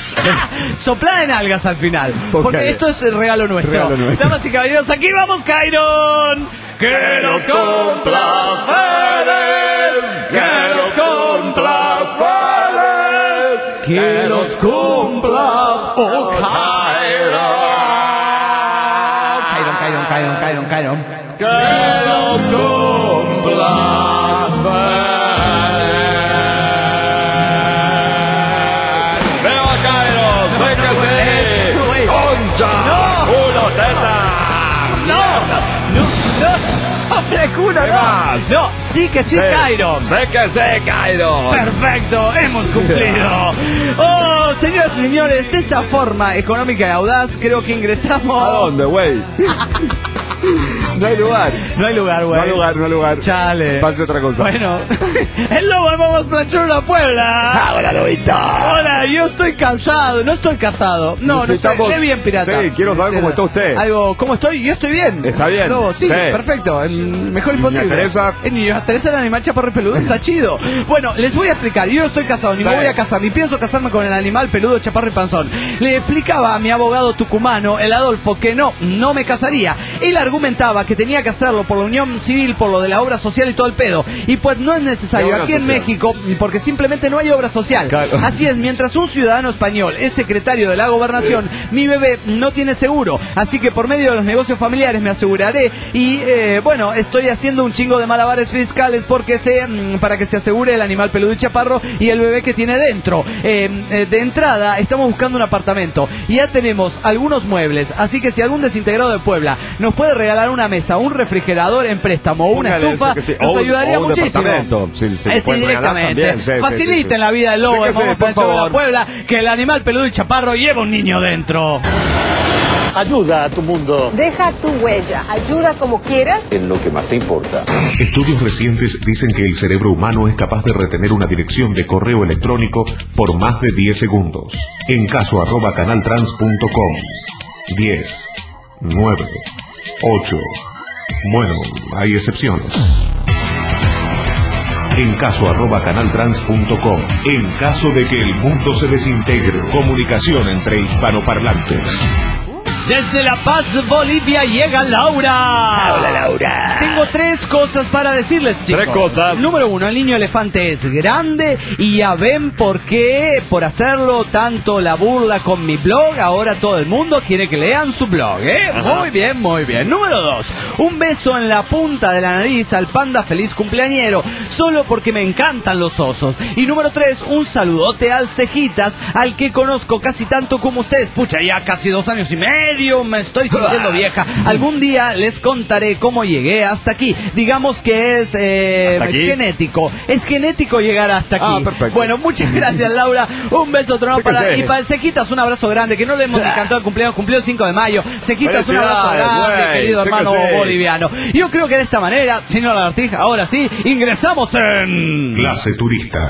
Soplada en algas al final. Porque okay. esto es el regalo nuestro. regalo nuestro. Damas y caballeros, aquí vamos, Cairon. Que nos cumplas feliz, que nos cumplas feliz, que nos cumplas, oh Cairon. Cairon, Cairon, Cairon, Cairon, Cairon. Que nos cumplas feliz. ¡No! ¡Culo, teta! ¡No! ¡No! ¡No! ¡Hombre, culo, no! ¡No! ¡Sí que sí, sí Cairon! ¡Sí que sí, Cairon! ¡Perfecto! ¡Hemos cumplido! ¡Oh, señoras y señores! De esta forma económica y audaz, creo que ingresamos... ¿A dónde, güey? No hay lugar. No hay lugar, güey. No hay lugar, no hay lugar. Chale. Pase otra cosa. Bueno. El lobo, vamos a planchar una Puebla. Hola, lobito. Hola, yo estoy cansado. No estoy casado. No, no estoy. Qué bien, pirata. Sí, quiero saber cómo está usted. Algo, ¿cómo estoy? Yo estoy bien. Está bien. Lobo, sí, sí, perfecto. Mejor imposible. Niña Teresa. Niña Teresa, el animal chaparro peludo, está chido. Bueno, les voy a explicar. Yo no estoy casado, ni sí. me voy a casar, ni pienso casarme con el animal peludo, chaparro y panzón. Le explicaba a mi abogado tucumano, el Adolfo, que no, no me casaría. Él argumentaba que tenía que hacerlo por la unión civil, por lo de la obra social y todo el pedo. Y pues no es necesario aquí social. En México, porque simplemente no hay obra social. Claro. Así es, mientras un ciudadano español es secretario de la gobernación, mi bebé no tiene seguro. Así que por medio de los negocios familiares me aseguraré. Y eh, bueno, estoy haciendo un chingo de malabares fiscales porque sé, para que se asegure el animal peludo y chaparro y el bebé que tiene dentro. Eh, eh, de entrada, estamos buscando un apartamento. Y ya tenemos algunos muebles. Así que si algún desintegrado de Puebla nos puede regalar una mesa, un refrigerador en préstamo o una estufa, sí. nos o ayudaría un, muchísimo. Sí, sí, eh, sí, directamente. Sí, faciliten sí, sí, la vida del lobo, sí, vamos sí, a la Puebla, que el animal peludo y chaparro lleva un niño dentro. Ayuda a tu mundo. Deja tu huella. Ayuda como quieras. En lo que más te importa. Estudios recientes dicen que el cerebro humano es capaz de retener una dirección de correo electrónico por más de diez segundos. En caso arroba canaltrans punto com. diez, nueve, ocho. Bueno, hay excepciones. En caso arroba canaltrans punto com. En caso de que el mundo se desintegre, comunicación entre hispanoparlantes. Desde La Paz, Bolivia, llega Laura. Hola, Laura. Tengo tres cosas para decirles, chicos. Tres cosas. Número uno, el niño elefante es grande y ya ven por qué, por hacerlo tanto la burla con mi blog, ahora todo el mundo quiere que lean su blog, ¿eh? Ajá. Muy bien, muy bien. Número dos, un beso en la punta de la nariz al panda feliz cumpleañero, solo porque me encantan los osos. Y número tres, un saludote al Cejitas, al que conozco casi tanto como ustedes. Pucha, ya casi dos años y medio, me estoy sintiendo vieja. Algún día les contaré cómo llegué hasta aquí. Digamos que es eh, genético. Es genético llegar hasta aquí. Ah, perfecto. Bueno, muchas gracias, Laura. Un beso otro para, y para Cejitas un abrazo grande, que no le hemos encantado el cumpleaños, cumplió el cinco de mayo. Cejitas un abrazo grande, wey, querido hermano boliviano. Yo creo que de esta manera, señor Lagartija, ahora sí, ingresamos en... Clase Turista.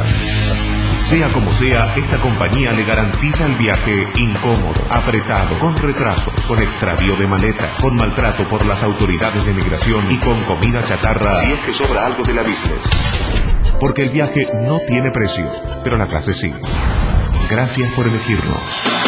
Sea como sea, esta compañía le garantiza el viaje incómodo, apretado, con retrasos, con extravío de maletas, con maltrato por las autoridades de migración y con comida chatarra si es que sobra algo de la business. Porque el viaje no tiene precio, pero la clase sí. Gracias por elegirnos.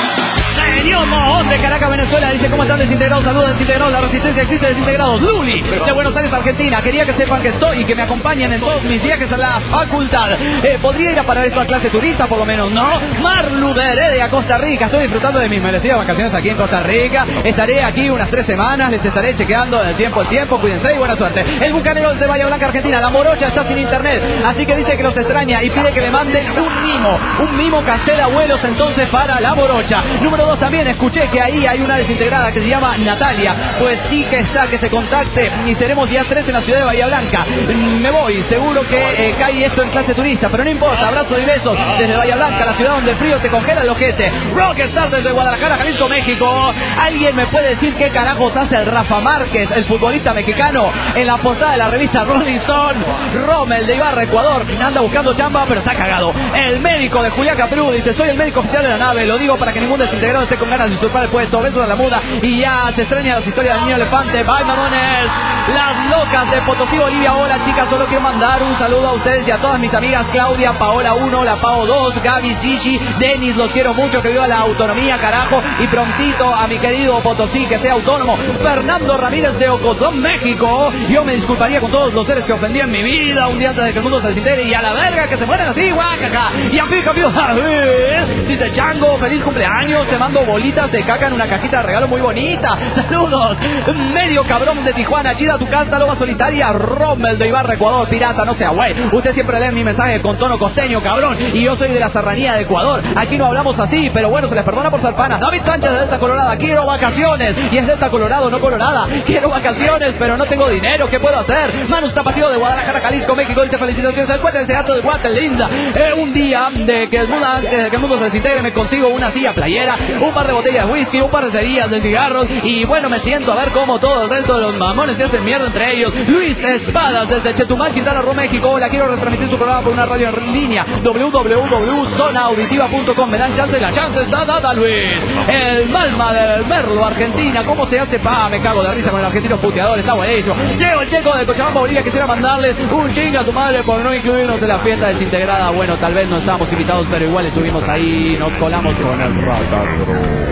Señor Mohón de Caracas, Venezuela, dice: ¿cómo están desintegrados? Saludos desintegrados, la resistencia existe, desintegrados. Luli, de Buenos Aires, Argentina, quería que sepan que estoy y que me acompañen en todos mis viajes a la facultad. Eh, ¿Podría ir a parar esto a clase turista, por lo menos? No. Marlu de Heredia, Costa Rica, estoy disfrutando de mis merecidas vacaciones aquí en Costa Rica. Estaré aquí unas tres semanas, les estaré chequeando del tiempo al tiempo, cuídense y buena suerte. El Bucanero de Bahía Blanca, Argentina, la morocha está sin internet, así que dice que los extraña y pide que le manden un mimo. Un mimo cancela vuelos entonces para la morocha. Número dos, también escuché que ahí hay una desintegrada que se llama Natalia. Pues sí que está, que se contacte y seremos día tres en la ciudad de Bahía Blanca. Me voy, seguro que eh, cae esto en clase turista, pero no importa, abrazos y besos desde Bahía Blanca, la ciudad donde el frío te congela el ojete. Rockstar desde Guadalajara, Jalisco, México. ¿Alguien me puede decir qué carajos hace el Rafa Márquez, el futbolista mexicano, en la portada de la revista Rolling Stone? Rommel de Ibarra, Ecuador, anda buscando chamba, pero está cagado. El médico de Juliaca, Perú, dice: soy el médico oficial de la nave, lo digo para que ningún desintegrado esté con ganas de usurpar el puesto. Besos a la muda y ya se extrañan las historias del niño elefante. Bye, mamones. Las locas de Potosí, Bolivia. Hola, chicas, solo quiero mandar un saludo a ustedes y a todas mis amigas: Claudia, Paola uno, la Pao dos, Gaby, Gigi, Denis, los quiero mucho, que viva la autonomía, carajo, y prontito a mi querido Potosí, que sea autónomo. Fernando Ramírez de Ocotón, México. Yo me disculparía con todos los seres que ofendí en mi vida un día antes de que el mundo se desintegre, y a la verga que se mueran así, guacaca. Y a pica, dice Chango: feliz cumpleaños, te mando bolitas de caca en una cajita de regalo muy bonita. Saludos. Medio cabrón de Tijuana, chida tu carta, loba solitaria. Rommel de Ibarra, Ecuador, pirata, no sea güey. Usted siempre lee mi mensaje con tono costeño, cabrón, y yo soy de la serranía de Ecuador. Aquí no hablamos así, pero bueno, se les perdona por ser panas. David Sánchez de Delta Colorada: quiero vacaciones. Y es Delta Colorado, no Colorada. Quiero vacaciones, pero no tengo dinero, ¿qué puedo hacer? Manus Tapatío de Guadalajara, Jalisco, México, dice: felicitaciones al cuate de ese gato de Guate, linda. Eh, un día de que el mundo, antes de que el mundo se desintegre, me consigo una silla playera, un par de botellas de whisky, un par de cerillas de cigarros, y bueno, me siento a ver cómo todo el resto de los mamones se hacen mierda entre ellos. Luis Espadas desde Chetumal, Quintana Roo, México. Hola, quiero retransmitir su programa por una radio en línea, w w w punto zona auditiva punto com. Me dan chance, la chance está dada, Luis. El Malma del Merlo, Argentina. ¿Cómo se hace? Pa, me cago de risa con el argentino puteador, está buenísimo. Cheo, el checo de Cochabamba, Bolivia. Quisiera mandarles un chinga a tu madre por no incluirnos en la fiesta desintegrada. Bueno, tal vez no estábamos invitados, pero igual estuvimos ahí, nos colamos con el Ratadro.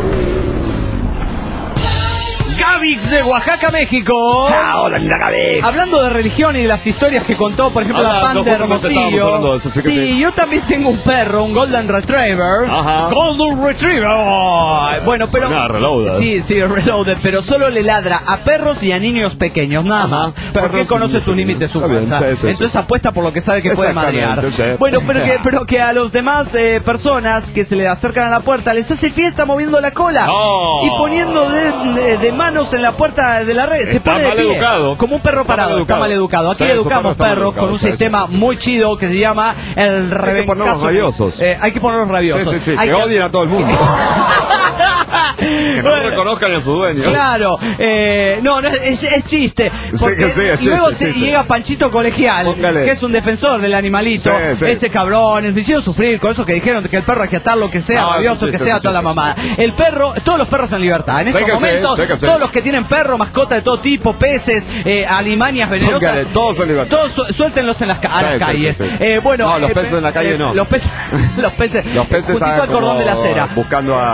Gavix de Oaxaca, México. Ah, hola, linda Gavix. Hablando de religión y de las historias que contó, por ejemplo, ah, la Panda Hermosillo. Eso, sí, sí, sí, yo también tengo un perro, un Golden Retriever. Ajá. Golden Retriever. Oh, bueno, pero Suena reloaded. Sí, sí, reloaded, pero solo le ladra a perros y a niños pequeños, nada más. Ajá. Porque conoce sus límites, su fuerza. Sí, sí, Entonces sí. apuesta por lo que sabe que puede madrear. Sí. Bueno, pero que, pero que a los demás eh, personas que se le acercan a la puerta les hace fiesta moviendo la cola oh. y poniendo de, de, de manos en la puerta de la red. Se está pone mal de pie, educado. como un perro parado, está, está mal educado. Aquí sí, educamos perro perros con un sí, sistema sí. muy chido que se llama el rebencazo. Hay que ponerlos rabiosos. Eh, hay que ponerlos rabiosos. Sí, sí, sí. Hay que, que odien a todo el mundo. Que no bueno, reconozcan a su dueño. Claro, eh, no, no es, es chiste. Porque sí, sí, es luego chiste, se, chiste. llega Panchito Colegial, Póngale. que es un defensor del animalito. Sí, sí. Ese cabrón, me hicieron sufrir con eso que dijeron que el perro hay que atarlo, que sea no, rabioso, sí, que sí, sea sí, toda sí, la mamada. Sí. El perro, todos los perros en libertad. En estos momentos, sí, sí, todos los que tienen perro, mascota de todo tipo, peces, eh, alimañas venenosas, Póngale, todos en libertad. Todos su suéltenlos en las, ca a sí, las sí, calles. Sí, sí. Eh, bueno, no, los eh, peces en la calle eh, no. Los peces, los peces, los peces al cordón de la acera. Buscando a Nemo.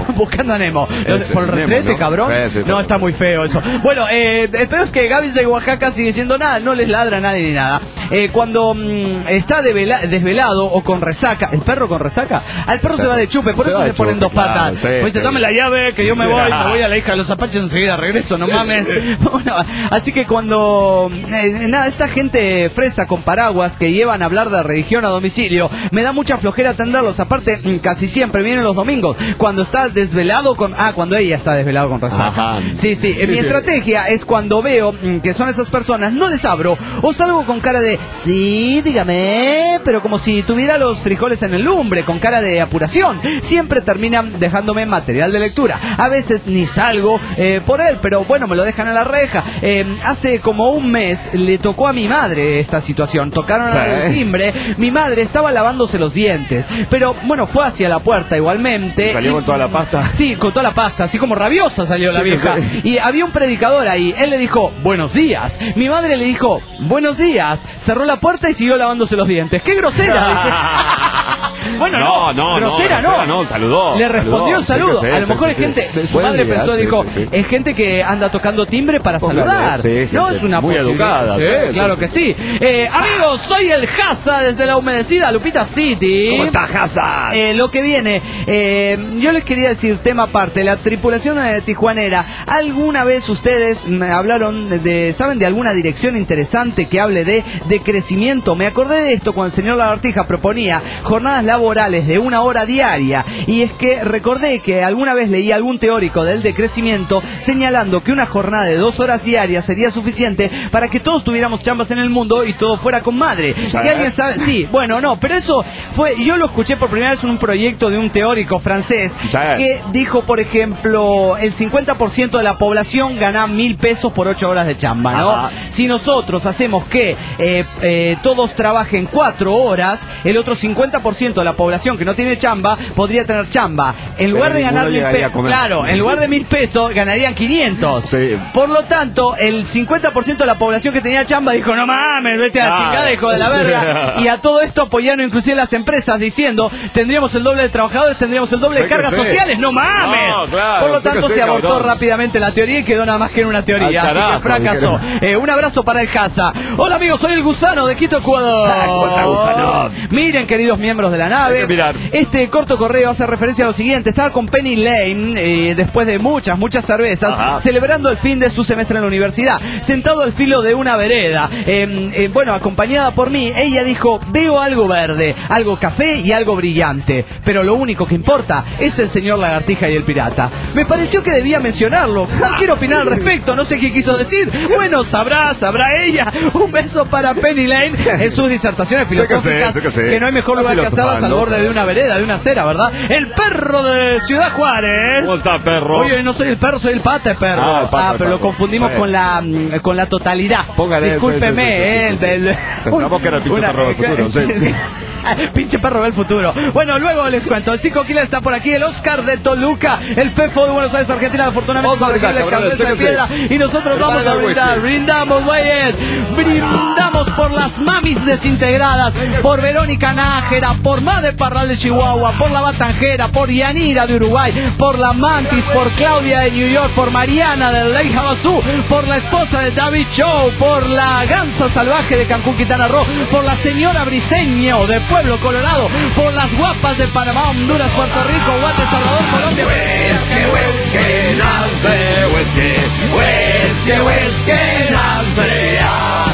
Buscando a Nemo. Ese, ¿Por el retrete, Nemo, ¿no? cabrón? Sí, sí, no, sí. está muy feo eso. Bueno, eh, espero es que Gaby de Oaxaca sigue siendo nada, no les ladra a nadie ni nada. Eh, cuando mmm, está devela- desvelado o con resaca, ¿el perro con resaca? Al perro se, se va de chupe, por se eso se ponen dos claro, patas. Sí, pues dice, sí. Dame la llave, que yo me voy, me voy a la hija de los Apaches enseguida, regreso, no mames. Bueno, así que cuando, eh, nada, esta gente fresa con paraguas que llevan a hablar de religión a domicilio, me da mucha flojera atenderlos. Aparte, casi siempre vienen los domingos, cuando está desvelado con... Ah, cuando ella está desvelado con resaca. Ajá. Sí, sí, mi estrategia es cuando veo que son esas personas, no les abro, o salgo con cara de, sí, dígame, pero como si tuviera los frijoles en el lumbre, con cara de apuración. Siempre terminan dejándome material de lectura. A veces ni salgo eh, por él, pero bueno, me lo dejan a la reja. Eh, hace como un mes le tocó a mi madre esta situación. Tocaron sí. el timbre, mi madre estaba lavándose los dientes, pero bueno, fue hacia la puerta igualmente. ¿Salió y, con toda la pasta? Sí, con toda la pasta, así como rabiosa salió sí, la vieja. Sí. Y había un predicador ahí, él le dijo, buenos días. Mi madre le dijo, buenos días. Cerró la puerta y siguió lavándose los dientes. ¡Qué grosera! Bueno, no, no, no, grosera no, no, no, saludó. Le respondió un saludo. Sí, a lo mejor sí, es gente, sí. su Buen madre día, pensó, sí, dijo, sí, sí. es gente que anda tocando timbre para Póngale, saludar. Sí, no es una muy educada. Sí, sí, claro sí. que sí. Eh, amigos, soy el Haza desde la humedecida Lupita City. ¿Cómo está Haza? Eh, lo que viene, eh, yo les quería decir, tema aparte, la tripulación de Tijuanera. ¿Alguna vez ustedes me hablaron de, de, saben de alguna dirección interesante que hable de, de crecimiento? Me acordé de esto cuando el señor Lagartija proponía jornadas laborales de una hora diaria, y es que recordé que alguna vez leí algún teórico del decrecimiento señalando que una jornada de dos horas diarias sería suficiente para que todos tuviéramos chambas en el mundo y todo fuera con madre. ¿Sabes? Si alguien sabe, sí, bueno, no, pero eso fue, yo lo escuché por primera vez en un proyecto de un teórico francés ¿sabes? Que dijo, por ejemplo, el cincuenta por ciento de la población gana mil pesos por ocho horas de chamba, ¿no? Ajá. Si nosotros hacemos que eh, eh, todos trabajen cuatro horas, el otro cincuenta por ciento de la población que no tiene chamba podría tener chamba. En lugar de ganar mil pesos, claro, en lugar de mil pesos ganarían quinientos. Sí. Por lo tanto, el cincuenta por ciento de la población que tenía chamba dijo, no mames, vete a la chingada, hijo de la verga. Y a todo esto apoyaron inclusive las empresas diciendo, tendríamos el doble de trabajadores, tendríamos el doble sí de cargas sociales. No mames. No, claro, por lo tanto, se abortó cabrón. rápidamente la teoría y quedó nada más que en una teoría. Al así carajo, que fracasó. Eh, un abrazo para el Haza. Hola amigos, soy el Gusano de Quito, Ecuador. Ah, miren, queridos miembros de la nave, este corto correo hace referencia a lo siguiente. Estaba con Penny Lane eh, después de muchas, muchas cervezas, Ajá. celebrando el fin de su semestre en la universidad, sentado al filo de una vereda, eh, eh, bueno, acompañada por mí. Ella dijo, veo algo verde, algo café y algo brillante, pero lo único que importa es el señor Lagartija y el pirata. Me pareció que debía mencionarlo. No quiero opinar al respecto, no sé qué quiso decir. Bueno, sabrá, sabrá ella. Un beso para Penny Lane en sus disertaciones filosóficas, sé que, sé, sé que, que no hay mejor lugar que hacerlas al borde de una vereda, de una acera, ¿verdad? El perro de Ciudad Juárez. ¿Cómo está, perro? Oye, no soy el perro, soy el pata, perro. Ah, el pata, ah pero perro. Lo confundimos sí. con la con la totalidad. Póngale, discúlpeme, sí, sí, sí, eh, sí, sí, sí. del... Pensamos que era el pinche una, perro del futuro, sí. sí. Pinche perro del futuro. Bueno, luego les cuento. El Cinco Killer está por aquí. El Oscar de Toluca. El Fefo de Buenos Aires, Argentina. Afortunadamente con el Cabeza de Piedra. Y nosotros vamos a brindar. Brindamos, güeyes. Brindamos por las mamis desintegradas. Por Verónica Nájera. Por Made Parral de Chihuahua. Por la Batanjera. Por Yanira de Uruguay. Por la Mantis. Por Claudia de New York. Por Mariana de Ley Havasu. Por la esposa de David Show. Por la Gansa Salvaje de Cancún, Quintana Roo. Por la señora Briseño de Pueblo Colorado, por las guapas de Panamá, Honduras, Puerto Rico, Guate, Salvador, Colombia. Huesque, huesque, nace, huesque, huesque, huesque, nace,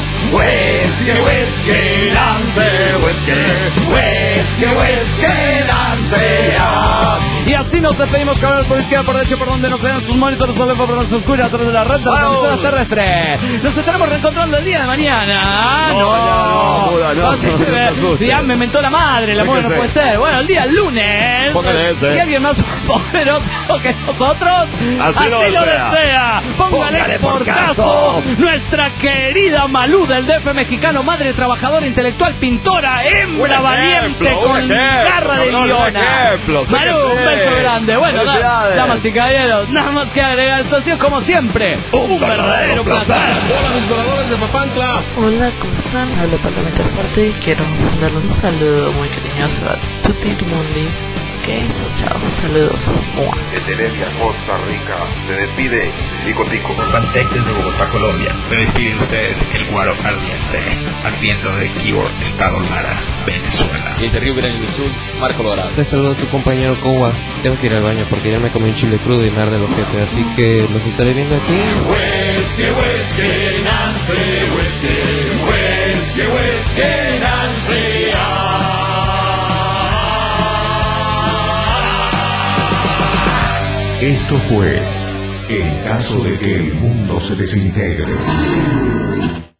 huesque, huesque, nace, huesque, huesque, huesque, nace. Y así nos despedimos, cabrón, por izquierda, por derecha, por donde nos vean sus monitores, por lejos, por donde se oscura, a través de la red de las emisoras terrestres. Nos estaremos reencontrando el día de mañana. No, no, no, no, no, no, no ya me mentó la madre, la mujer no puede ser. Bueno, el día lunes, ese. Si alguien más poderoso que nosotros, así, así lo, lo desea. desea. Póngale, Póngale por, por caso, caso nuestra querida Malú del D F mexicano, madre trabajadora, intelectual, pintora, hembra valiente, con garra de leona. Malú, un beso grande. Bueno, da, damas y caballeros, nada más que agregar esto, así es como siempre, un, un verdadero placer. placer. Hola, mis voladores de Papantla. Hola, ¿cómo están? Hablo Parlamento Fuerte y quiero darle un saludo muy cariñoso a Tutti Mundi, chao, saludos. Desde Heredia, Costa Rica, se despide Tico Tico. Pantec desde Bogotá, Colombia. Se despide de ustedes el Guaro Ardiente, ardiendo de Keyboard, Estado Lara, Venezuela. Y desde Río Grande do Sul, Marco Dorado. Les saludo a su compañero Kowa. Tengo que ir al baño porque ya me comí un chile crudo y me arde el ojete, así que los estaré viendo aquí. Whisky, whisky, Nancy, whisky, whisky, whisky, Nancy. Esto fue En caso de que el mundo se desintegre.